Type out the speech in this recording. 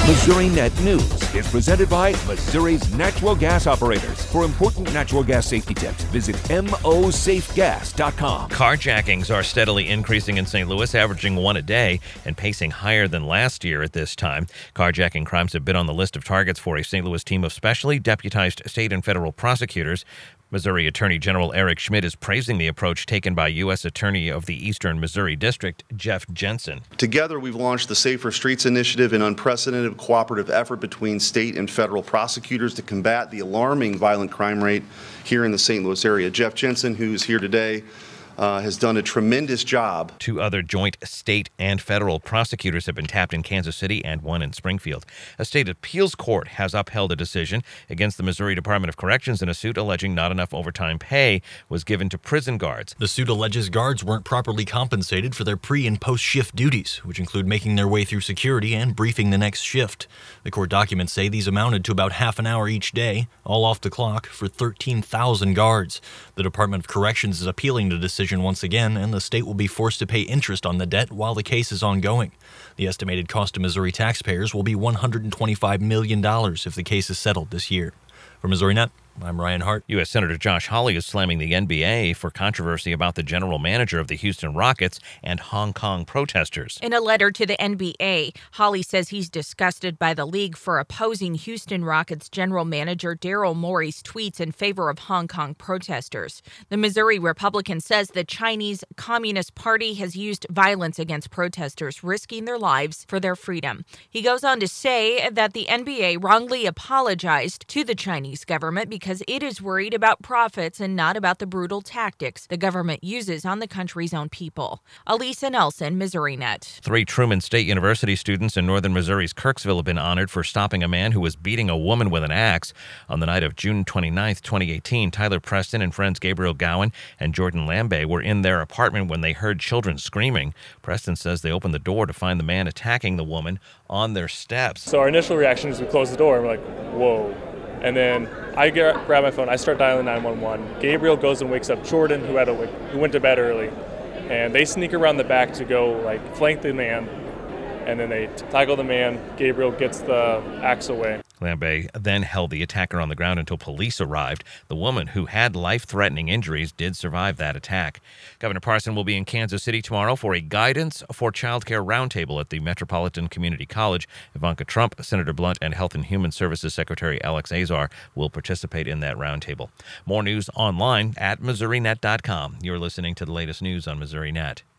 Missouri Net News is presented by Missouri's natural gas operators. For important natural gas safety tips, visit mosafegas.com. Carjackings are steadily increasing in St. Louis, averaging one a day and pacing higher than last year at this time. Carjacking crimes have been on the list of targets for a St. Louis team of specially deputized state and federal prosecutors. Missouri Attorney General Eric Schmidt is praising the approach taken by U.S. Attorney of the Eastern Missouri District, Jeff Jensen. Together, we've launched the Safer Streets Initiative, an unprecedented cooperative effort between state and federal prosecutors to combat the alarming violent crime rate here in the St. Louis area. Jeff Jensen, who's here today, has done a tremendous job. 2 other joint state and federal prosecutors have been tapped in Kansas City and 1 in Springfield. A state appeals court has upheld a decision against the Missouri Department of Corrections in a suit alleging not enough overtime pay was given to prison guards. The suit alleges guards weren't properly compensated for their pre- and post-shift duties, which include making their way through security and briefing the next shift. The court documents say these amounted to about half an hour each day, all off the clock, for 13,000 guards. The Department of Corrections is appealing the decision once again, and the state will be forced to pay interest on the debt while the case is ongoing. The estimated cost to Missouri taxpayers will be $125 million if the case is settled this year. For Missouri Net, I'm Ryan Hart. U.S. Senator Josh Hawley is slamming the NBA for controversy about the general manager of the Houston Rockets and Hong Kong protesters. In a letter to the NBA, Hawley says he's disgusted by the league for opposing Houston Rockets general manager Daryl Morey's tweets in favor of Hong Kong protesters. The Missouri Republican says the Chinese Communist Party has used violence against protesters, risking their lives for their freedom. He goes on to say that the NBA wrongly apologized to the Chinese government because it is worried about profits and not about the brutal tactics the government uses on the country's own people. Elisa Nelson, Missouri Net. 3 Truman State University students in northern Missouri's Kirksville have been honored for stopping a man who was beating a woman with an axe. On the night of June 29, 2018, Tyler Preston and friends Gabriel Gowan and Jordan Lambe were in their apartment when they heard children screaming. Preston says they opened the door to find the man attacking the woman on their steps. So our initial reaction is we close the door and we're like, whoa. And then I grab my phone, I start dialing 911. Gabriel goes and wakes up Jordan, who went to bed early. And they sneak around the back to go flank the man. And then they tackle the man. Gabriel gets the axe away. Lambe then held the attacker on the ground until police arrived. The woman, who had life-threatening injuries, did survive that attack. Governor Parson will be in Kansas City tomorrow for a Guidance for Childcare Roundtable at the Metropolitan Community College. Ivanka Trump, Senator Blunt, and Health and Human Services Secretary Alex Azar will participate in that roundtable. More news online at MissouriNet.com. You're listening to the latest news on Missouri Net.